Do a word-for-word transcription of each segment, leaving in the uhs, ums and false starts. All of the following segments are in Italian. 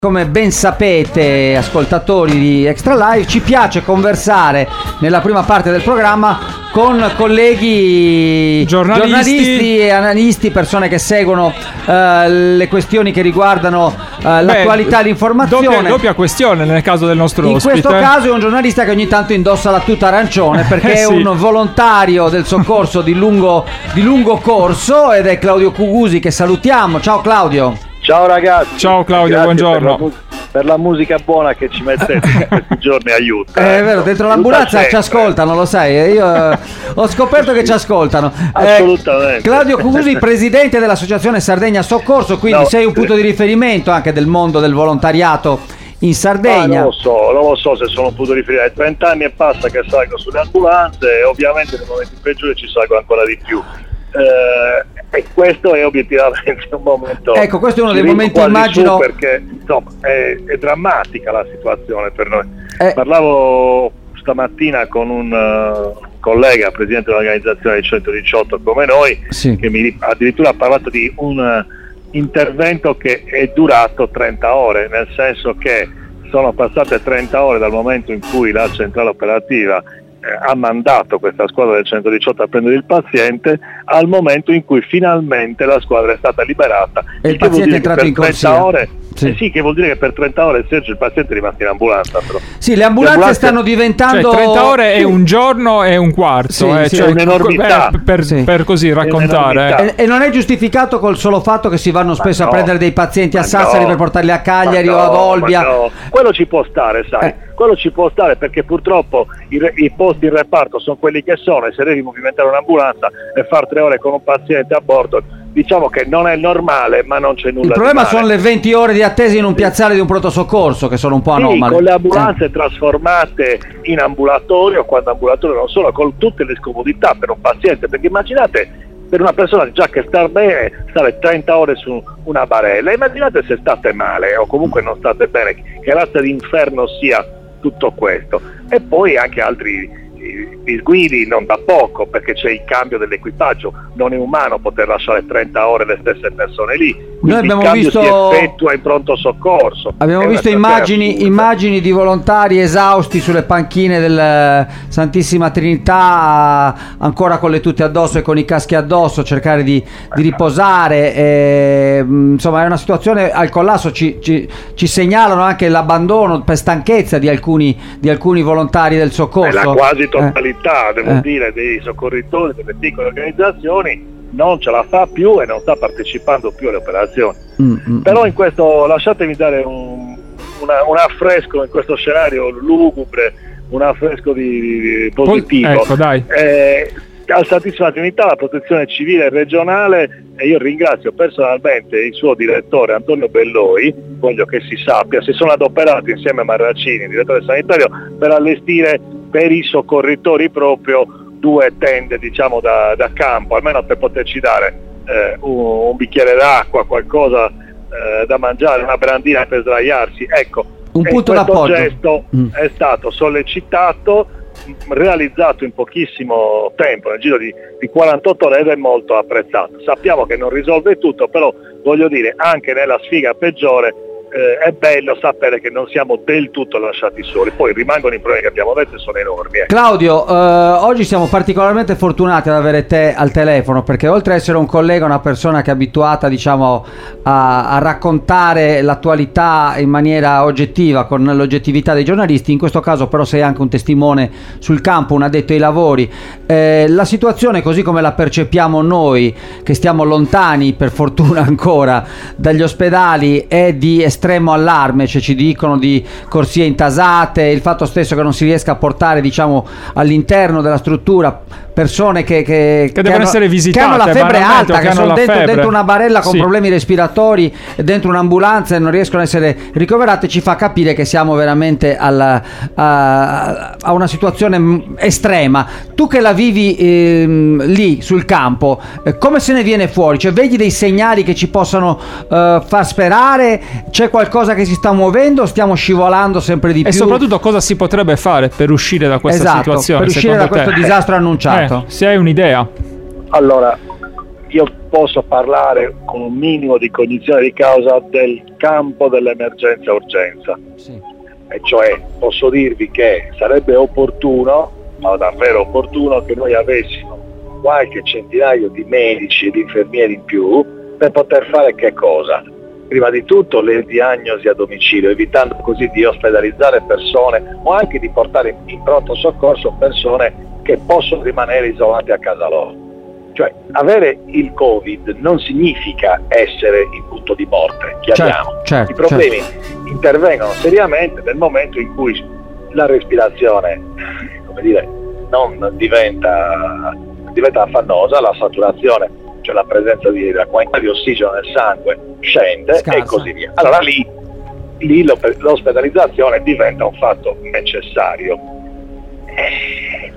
Come ben sapete, ascoltatori di Extra Life, ci piace conversare nella prima parte del programma con colleghi giornalisti, giornalisti e analisti, persone che seguono uh, le questioni che riguardano uh, l'attualità e l'informazione. Doppia, doppia questione nel caso del nostro In ospite. In questo caso è un giornalista che ogni tanto indossa la tuta arancione perché eh sì. è un volontario del soccorso di lungo, di lungo corso, ed è Claudio Cugusi, che salutiamo. Ciao Claudio. Ciao ragazzi. Ciao Claudio, grazie buongiorno. Per la, per la musica buona che ci mettete in questi giorni, aiuta. È vero, dentro l'ambulanza ci ascoltano, lo sai, io eh, ho scoperto che ci ascoltano. Assolutamente. Eh, Claudio Cugusi, presidente dell'Associazione Sardegna Soccorso, quindi no, sei un punto di riferimento anche del mondo del volontariato in Sardegna. Ah, non lo so, non lo so se sono un punto di riferimento. trenta anni e passa che salgo sulle ambulanze e ovviamente nei momenti peggiori ci salgo ancora di più. Eh, e questo è obiettivamente un momento, ecco, questo è uno dei momenti, immagino, perché insomma è, è drammatica la situazione per noi. eh. Parlavo stamattina con un uh, collega, presidente dell'organizzazione del centodiciotto come noi, sì. che mi addirittura ha parlato di un uh, intervento che è durato trenta ore, nel senso che sono passate trenta ore dal momento in cui la centrale operativa ha mandato questa squadra del centodiciotto a prendere il paziente al momento in cui finalmente la squadra è stata liberata, e il paziente è entrato in corsia. Ore, sì. Eh sì, che vuol dire che per trenta ore Sergio il paziente è rimasto in ambulanza, però. Sì, le ambulanze, le ambulanze stanno diventando, cioè, trenta ore è un giorno e un quarto, sì, eh, sì, cioè, è un'enormità per, per, sì. per così raccontare, e, e non è giustificato col solo fatto che si vanno spesso no, a prendere dei pazienti a Sassari no, per portarli a Cagliari no, o ad Olbia. no. Quello ci può stare, sai, eh. quello ci può stare perché purtroppo i, i posti in reparto sono quelli che sono, e se devi movimentare un'ambulanza e far tre ore con un paziente a bordo, diciamo che non è normale, ma non c'è nulla. Il problema di male. sono le venti ore di attesa in un piazzale di un pronto soccorso, che sono un po' anomale. Sì, con le ambulanze eh. trasformate in ambulatorio, quando ambulatorio non solo, con tutte le scomodità per un paziente, perché immaginate per una persona già che sta bene stare trenta ore su una barella, immaginate se state male o comunque non state bene, che razza di inferno sia tutto questo. E poi anche altri disguidi non da poco, perché c'è il cambio dell'equipaggio, non è umano poter lasciare trenta ore le stesse persone lì. Noi abbiamo il cambio visto, si effettua in pronto soccorso. abbiamo visto immagini, immagini di volontari esausti sulle panchine del Santissima Trinità, ancora con le tute addosso e con i caschi addosso, cercare di, di riposare, e, insomma è una situazione al collasso. Ci, ci, ci segnalano anche l'abbandono per stanchezza di alcuni, di alcuni volontari del soccorso. È la quasi totalità, eh. devo eh. dire, dei soccorritori delle piccole organizzazioni non ce la fa più e non sta partecipando più alle operazioni. Mm, mm, Però in questo, lasciatemi dare un, una, un affresco in questo scenario lugubre, un affresco di, di positivo. Ecco, dai. Eh, al Santissima Trinità la protezione civile regionale, e io ringrazio personalmente il suo direttore Antonio Belloi, voglio che si sappia, si sono adoperati insieme a Marracini, direttore sanitario, per allestire per i soccorritori proprio due tende, diciamo, da, da campo, almeno per poterci dare eh, un, un bicchiere d'acqua, qualcosa eh, da mangiare, una brandina per sdraiarsi. Ecco, un punto questo d'appoggio. gesto mm. è stato sollecitato, realizzato in pochissimo tempo, nel giro di, di quarantotto ore, ed è molto apprezzato. Sappiamo che non risolve tutto, però voglio dire, anche nella sfiga peggiore Eh, è bello sapere che non siamo del tutto lasciati soli. Poi rimangono i problemi che abbiamo detto e sono enormi. Eh. Claudio, eh, oggi siamo particolarmente fortunati ad avere te al telefono, perché oltre ad essere un collega, una persona che è abituata, diciamo, a, a raccontare l'attualità in maniera oggettiva, con l'oggettività dei giornalisti, in questo caso però sei anche un testimone sul campo, un addetto ai lavori. Eh, la situazione, così come la percepiamo noi, che stiamo lontani per fortuna ancora dagli ospedali, è di estremo allarme. Cioè, ci dicono di corsie intasate, il fatto stesso che non si riesca a portare, diciamo, all'interno della struttura persone che, che, che, che devono hanno, essere visitate, che hanno la febbre alta, che, che sono dentro, febbre. dentro una barella con sì. problemi respiratori, dentro un'ambulanza, e non riescono a essere ricoverate. Ci fa capire che siamo veramente alla, a, a una situazione estrema. Tu che la vivi ehm, lì sul campo, eh, come se ne viene fuori? Cioè, vedi dei segnali che ci possano eh, far sperare? C'è qualcosa che si sta muovendo? Stiamo scivolando sempre di e più? E soprattutto cosa si potrebbe fare per uscire da questa esatto, situazione? Per uscire da te? questo disastro annunciato. Eh, se hai un'idea. Allora, io posso parlare con un minimo di cognizione di causa del campo dell'emergenza urgenza, sì. E cioè posso dirvi che sarebbe opportuno, ma davvero opportuno, che noi avessimo qualche centinaio di medici e di infermieri in più per poter fare che cosa? Prima di tutto le diagnosi a domicilio, evitando così di ospedalizzare persone o anche di portare in pronto soccorso persone che possono rimanere isolate a casa loro. Cioè, avere il Covid non significa essere in punto di morte, chiariamo. Certo, certo, I problemi certo. intervengono seriamente nel momento in cui la respirazione, come dire, non diventa, diventa affannosa, la saturazione, cioè la presenza di la quantità di ossigeno nel sangue scende, scarsa, e così via. Allora lì, lì l'ospedalizzazione diventa un fatto necessario. Eh,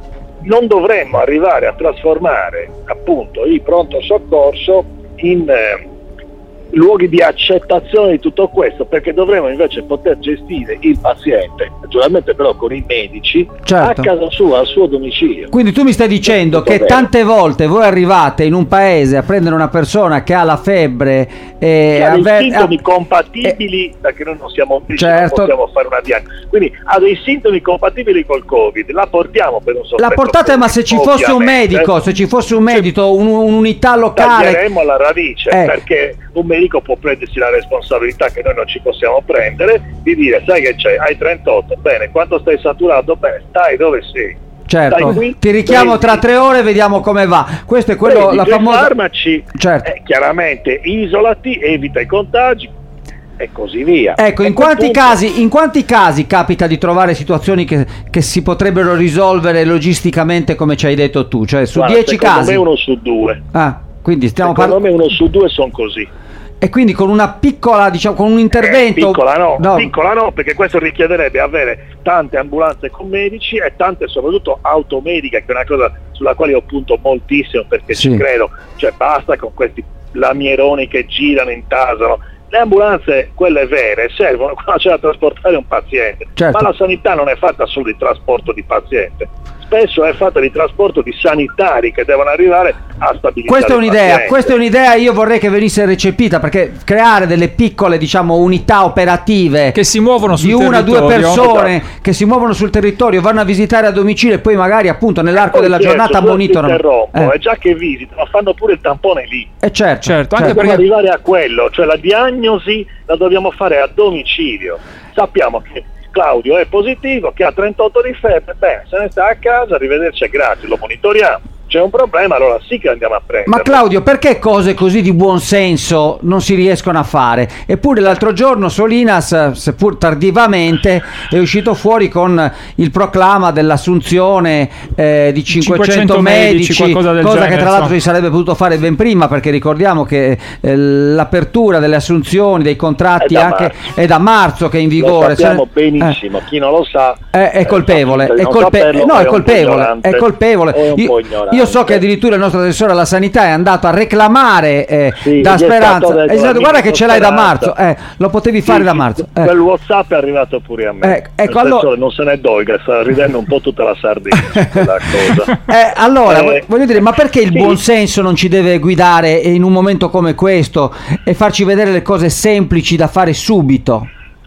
non dovremmo arrivare a trasformare appunto il pronto soccorso in eh, luoghi di accettazione di tutto questo, perché dovremmo invece poter gestire il paziente, naturalmente però con i medici, certo, a casa sua, al suo domicilio. Quindi tu mi stai dicendo che vero. Tante volte voi arrivate in un paese a prendere una persona che ha la febbre e che ha dei aver... sintomi compatibili, eh, perché noi non siamo medici, certo, non possiamo fare una diagnosi, quindi ha dei sintomi compatibili col Covid, la portiamo per un sospetto. La portate, ma se ci fosse un medico, se ci fosse un medico, un, un'unità locale, taglieremo alla radice, eh. perché un medico può prendersi la responsabilità che noi non ci possiamo prendere di dire: sai che c'è, hai trentotto, bene, quanto stai saturato? Bene, stai dove sei. Certo, qui, ti richiamo prendi, tra tre ore, vediamo come va. Questo è quello, la famosa... farmaci, certo. eh, chiaramente isolati, evita i contagi e così via. Ecco, in quanti, casi, in quanti casi capita di trovare situazioni che, che si potrebbero risolvere logisticamente come ci hai detto tu? Cioè su Guarda, dieci secondo casi? me uno su due. Ah, quindi stiamo secondo parlando... me uno su due sono così. E quindi con una piccola, diciamo, con un intervento... Eh, piccola no, no, piccola no, perché questo richiederebbe avere tante ambulanze con medici e tante soprattutto automediche, che è una cosa sulla quale io punto moltissimo, perché sì, ci credo. Cioè basta con questi lamieroni che girano, intasano. Le ambulanze, quelle vere, servono quando c'è da trasportare un paziente, certo, ma la sanità non è fatta solo di trasporto di paziente, spesso è fatta di trasporto di sanitari che devono arrivare a stabilizzare. Questa è un'idea, questa è un'idea, io vorrei che venisse recepita, perché creare delle piccole, diciamo, unità operative che si muovono sul di una o due persone, esatto, che si muovono sul territorio, vanno a visitare a domicilio e poi magari appunto nell'arco della giornata monitorano. Interrompo, eh. È già che visitano, fanno pure il tampone lì. E eh certo, certo, anche certo, perché arrivare a quello, cioè la diagnosi la dobbiamo fare a domicilio. Sappiamo che Claudio è positivo, che ha trentotto di febbre, bene, se ne sta a casa, arrivederci, grazie, lo monitoriamo. C'è un problema, allora sì che andiamo a prendere. Ma Claudio, perché cose così di buon senso non si riescono a fare? Eppure l'altro giorno Solinas, seppur tardivamente, è uscito fuori con il proclama dell'assunzione eh, di cinquecento, cinquecento medici, medici cosa genere, che tra l'altro si sarebbe potuto fare ben prima, perché ricordiamo che eh, l'apertura delle assunzioni, dei contratti è da, anche, è da marzo che è in vigore. Lo sappiamo cioè, benissimo, eh, chi non lo sa è, è colpevole, è, colpe- saperlo, no, è, è colpevole, è colpevole. È un po' io, io so che addirittura il nostro assessore alla sanità è andato a reclamare eh, sì, da Speranza, esatto, guarda che ce l'hai da marzo, eh, lo potevi fare sì, da marzo. Eh. Quel WhatsApp è arrivato pure a me. Eh, ecco, allora... non se ne dolga, sta ridendo un po' tutta la Sardegna. quella cosa. Eh, allora, eh, voglio dire, ma perché il sì. buon senso non ci deve guidare in un momento come questo e farci vedere le cose semplici da fare subito?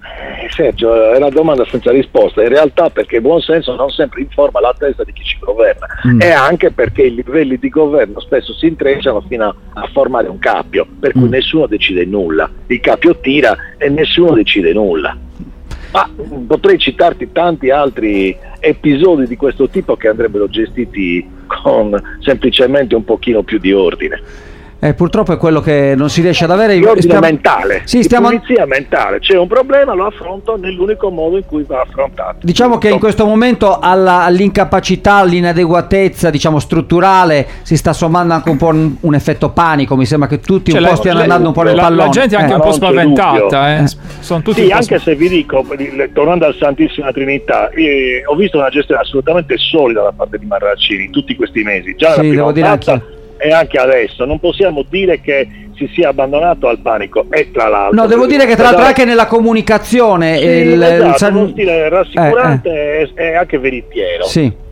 Sergio, è una domanda senza risposta, in realtà perché il buon senso non sempre informa la testa di chi ci governa, mm. e anche perché i livelli di governo spesso si intrecciano fino a, a formare un cappio, per cui mm. nessuno decide nulla, il cappio tira e nessuno decide nulla. Ma potrei citarti tanti altri episodi di questo tipo che andrebbero gestiti con semplicemente un pochino più di ordine. Eh, purtroppo è quello che non si riesce ad avere. Di ordine stiamo... mentale, sì, di stiamo... pulizia mentale. C'è un problema, lo affronto nell'unico modo in cui va affrontato. Diciamo Tutto. Che in questo momento alla, all'incapacità, all'inadeguatezza, diciamo, strutturale si sta sommando anche un po' un, un effetto panico. Mi sembra che tutti cioè un po' stiano andando un po' nel la, pallone. La gente è anche eh. un po' spaventata, eh. Sono tutti sì, anche se vi dico, tornando al Santissima Trinità, eh, ho visto una gestione assolutamente solida da parte di Marraccini in tutti questi mesi, già sì, nella prima dire e anche adesso. Non possiamo dire che si sia abbandonato al panico, e tra l'altro no, devo dire che tra l'altro anche nella comunicazione sì, il, esatto, il, uno stile rassicurante eh, eh. e anche veritiero. Sì.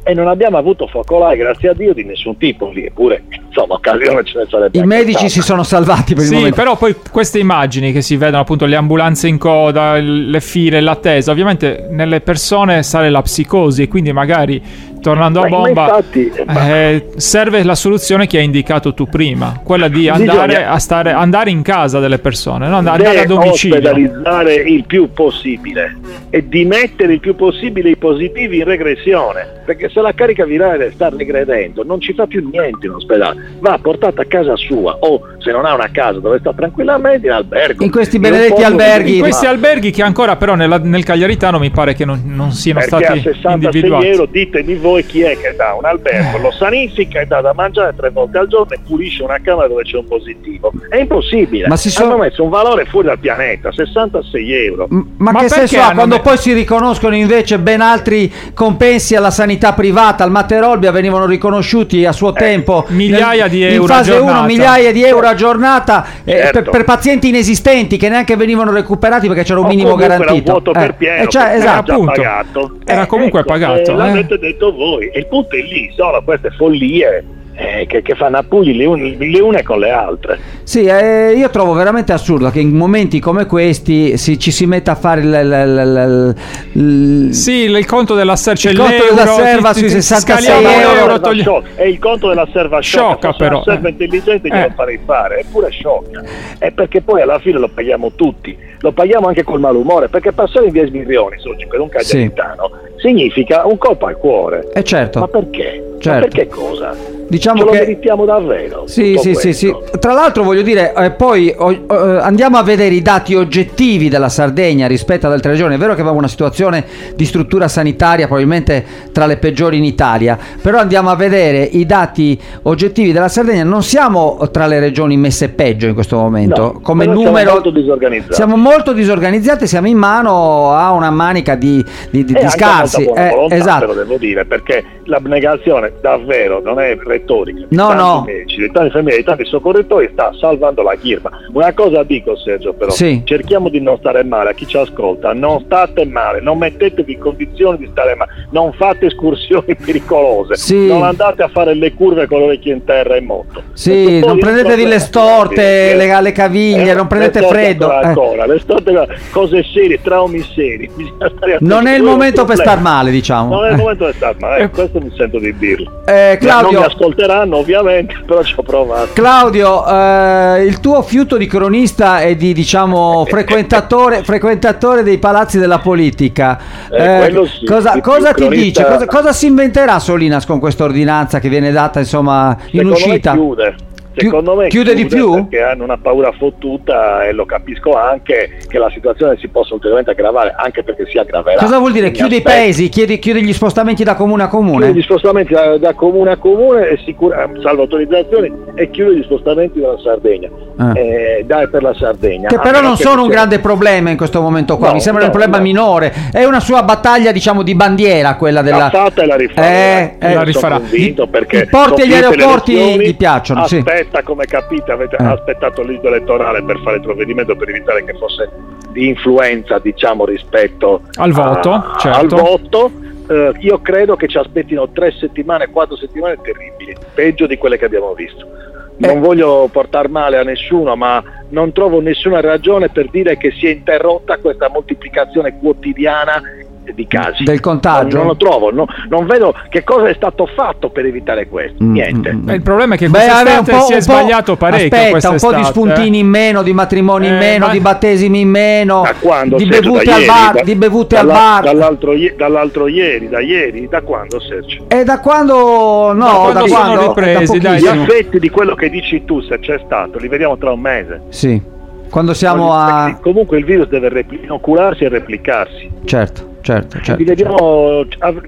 e non abbiamo avuto focolai, grazie a Dio, di nessun tipo lì, eppure insomma occasione ce ne sarebbe. I medici stata. si sono salvati per il sì, momento. Però poi queste immagini che si vedono, appunto le ambulanze in coda, le file, l'attesa, ovviamente nelle persone sale la psicosi e quindi magari tornando a bomba, ma infatti, eh, serve la soluzione che hai indicato tu prima, quella di andare bisogna, a stare andare in casa delle persone, no? Andare a domicilio, ospedalizzare il più possibile e di mettere il più possibile i positivi in regressione, perché se la carica virale sta regredendo non ci fa più niente in ospedale, va portata a casa sua, o se non ha una casa dove sta tranquillamente, in albergo, in questi benedetti alberghi, in questi alberghi che ancora però nella, nel Cagliaritano mi pare che non, non siano perché stati a sessantasei individuati euro ditemi voi chi è che dà un albergo, lo sanifica e dà da mangiare tre volte al giorno e pulisce una camera dove c'è un positivo. È impossibile. Ma si sono... hanno messo un valore fuori dal pianeta, sessantasei euro. M- ma, ma che senso ha quando me... poi si riconoscono invece ben altri compensi alla sanità privata? Al Materolbia venivano riconosciuti a suo eh, tempo migliaia nel, di euro in fase a giornata. uno migliaia di euro a giornata, eh, certo. per, per pazienti inesistenti che neanche venivano recuperati perché c'era un o minimo garantito. Era un vuoto eh, per pieno, eh, cioè, esatto. era già pagato. Era eh, comunque ecco, pagato. Eh, eh. L'avete detto voi. E il punto è lì, sono queste follie eh, che, che fanno a pugli le, un, le une con le altre. Sì, eh, io trovo veramente assurdo che in momenti come questi si, ci si metta a fare il, il, il, il sì, il conto della serva, il conto della serva sui sessantasei euro. Togli... E il conto della serva sciocca, sciocca però. La serva intelligente glielo eh. farei fare, eppure sciocca. È perché poi alla fine lo paghiamo tutti, lo paghiamo anche col malumore, perché passare in via Sbirrioni oggi per un cagliaritano sì. significa un colpo al cuore. Eh certo. Ma perché? Certo. Ma perché cosa? Diciamo Ce lo che meritiamo davvero. Sì, sì, sì, sì. Tra l'altro voglio dire, eh, poi oh, eh, andiamo a vedere i dati oggettivi della Sardegna rispetto ad altre regioni. È vero che avevamo una situazione di struttura sanitaria probabilmente tra le peggiori in Italia, però andiamo a vedere i dati oggettivi della Sardegna. Non siamo tra le regioni messe peggio in questo momento. No, come numero siamo molto disorganizzati. Siamo molto disorganizzati, siamo in mano a una manica di, di, di, di scarsi. Eh, volontà, esatto. Lo devo dire, perché l'abnegazione davvero non è retorica. No, tanti no. medici, di tanti infermieri, di tanti soccorritori sta salvando la chirma. Una cosa dico, Sergio, però sì. cerchiamo di non stare male. A chi ci ascolta, non state male, non mettetevi in condizioni di stare male, non fate escursioni pericolose, sì. non andate a fare le curve con le orecchie in terra in moto. Sì, non prendetevi le storte, eh, le, le caviglie, eh, non prendete le freddo. Ancora, eh. le storte, cose serie, traumi seri. Non è il momento per star male, diciamo. Non è il momento per star male, eh, questo mi sento di dirlo. Eh, Claudio, non mi ascolteranno ovviamente, però ci ho provato. Claudio, eh, il tuo fiuto di cronista e di diciamo frequentatore, frequentatore dei palazzi della politica, eh, eh, sì, cosa, cosa ti cronista... dice? Cosa, cosa si inventerà Solinas con questa ordinanza che viene data insomma in Secondo uscita? Me chiude. Secondo me chiude, chiude di più? Perché hanno una paura fottuta e lo capisco anche che la situazione si possa ulteriormente aggravare, anche perché si aggraverà. Cosa vuol dire? Chiude aspetti. i paesi, chiude, chiude gli spostamenti da comune a comune? Chiude gli spostamenti da, da comune a comune e sicura, salvo autorizzazioni, e chiude gli spostamenti dalla Sardegna. Ah. Eh, dai per la Sardegna. Che però non sono un grande problema in questo momento qua, no, mi sembra no, un problema no. minore. È una sua battaglia, diciamo, di bandiera quella della. La fatta e la rifarà. Eh, eh, la rifarà. Perché i porti e gli aeroporti gli piacciono. Aspetta, sì. come capite, avete eh. aspettato l'ito elettorale per fare il provvedimento per evitare che fosse di influenza, diciamo, rispetto al voto. A, certo. Al voto. Uh, io credo che ci aspettino tre settimane, quattro settimane terribili, peggio di quelle che abbiamo visto. Non eh. voglio portare male a nessuno, ma non trovo nessuna ragione per dire che si è interrotta questa moltiplicazione quotidiana di casi del contagio. Non, non lo trovo, no, non vedo che cosa è stato fatto per evitare questo. Mm, niente. Mm, il problema è che quest'estate si è sbagliato parecchio. Aspetta, un po' di spuntini in meno, di matrimoni in eh, meno, ma... di battesimi in meno, da quando, di Sergio, bevute da al ieri, bar, da, di bevute dalla, al bar. Dall'altro, dall'altro ieri, da ieri, da quando, Sergio? E da quando no, da da quando quando sono ripresi, dai, gli effetti di quello che dici tu, se c'è stato, li vediamo tra un mese. Sì. Quando siamo a comunque il virus deve repli- inocularsi e replicarsi. Certo. Certo, certo, vediamo,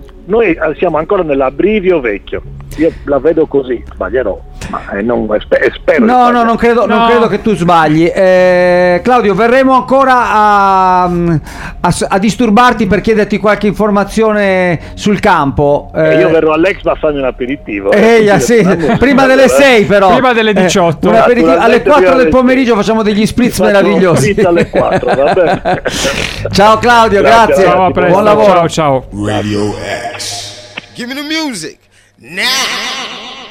noi siamo ancora nell'abbrivio vecchio. Io la vedo così, sbaglierò, ma non, spero. No, no, non credo, no. non credo che tu sbagli. Eh, Claudio, verremo ancora a, a, a disturbarti per chiederti qualche informazione sul campo. Eh, io verrò all'Expo a farmi un aperitivo. Eh, eh, sì. Prima delle sei però. Prima delle diciotto. Eh, alle quattro del pomeriggio facciamo degli spritz meravigliosi. Alle quattro, va bene. Ciao Claudio, grazie. grazie. Ciao, buon lavoro. Ciao, ciao. Radio X. Give me the music now.